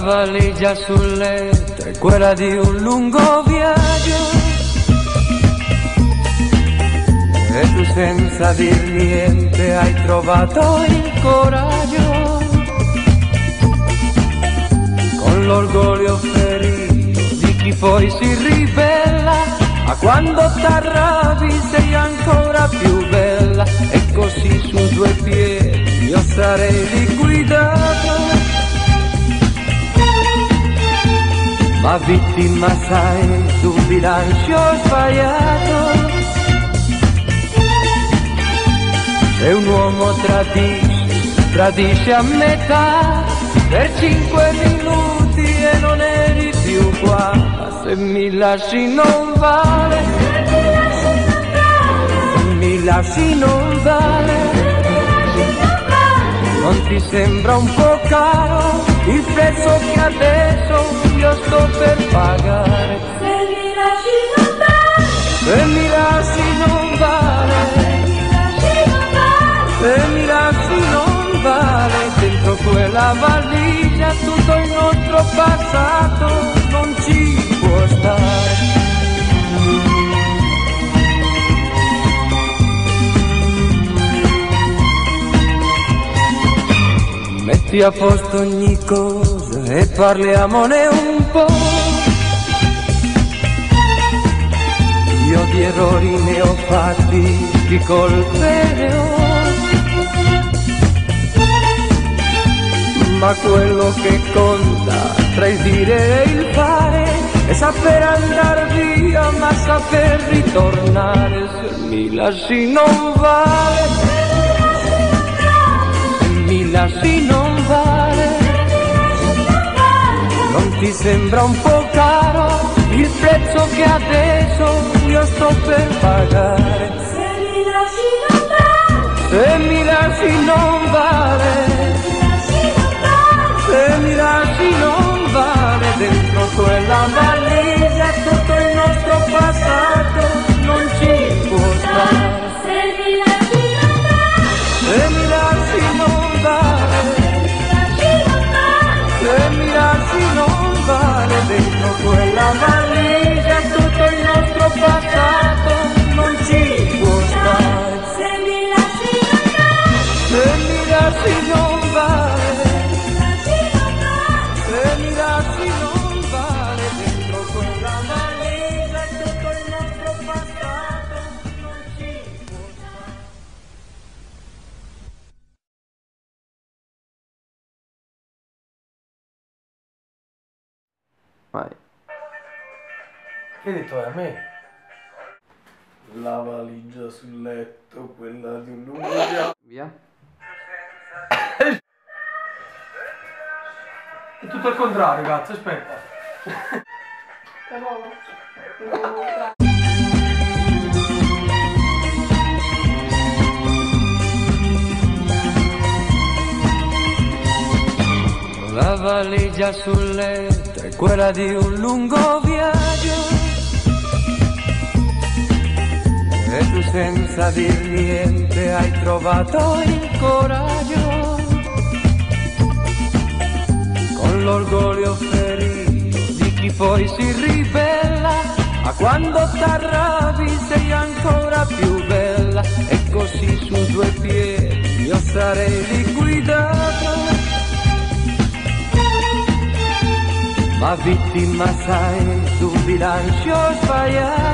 valigia sul letto è quella di un lungo viaggio, e tu senza dir niente hai trovato il coraggio, con l'orgoglio ferito di chi poi si ribella, ma quando t'arrabbi sei ancora più bella, e così su due piedi io sarei liquidato, ma vittima sai d'un bilancio sbagliato. Se un uomo tradisce a metà per 5 minuti e non eri più qua, ma se mi lasci non vale, se mi lasci non vale, non ti sembra un po' caro il prezzo che adesso io sto per pagare? Se mi lasci non vale, se mi lasci non vale, se mi lasci non vale, dentro quella valigia tutto il nostro passato non ci può stare. Metti a posto ogni cosa e parliamone un po'. Io di errori ne ho fatti, di colpe ne ho, ma quello che conta tra il dire e il fare è saper andar via ma saper ritornare. Se mi lasci non vale, se mi lasci non vale, non ti sembra un po' caro il prezzo che adesso io sto per pagare? se mi lasci non vale, Se mi lasci non vale, se mi lasci non vale, dentro quella valigia tutto il nostro passato non ci può stare. se mi lasci non vale, Se mi lasci non vale, se mi lasci non vale, dentro quella valigia tutto il nostro passato non ci può stare. se mi lasci non vale, Se mi lasci non vale, se mi lasci non vale, dentro quella valigia tutto il nostro passato non ci può stare. Vai. Che hai detto a me? La valigia sul letto, quella di un lungo viaggio. Via. È tutto al contrario, cazzo, aspetta. La valigia sul letto è quella di un lungo viaggio, e tu senza dir niente hai trovato il coraggio, con l'orgoglio ferito di chi poi si ribella, ma quando t'arrabbi sei ancora più bella, e così su due piedi io sarei liquidato, ma vittima sai d'un bilancio sbagliato.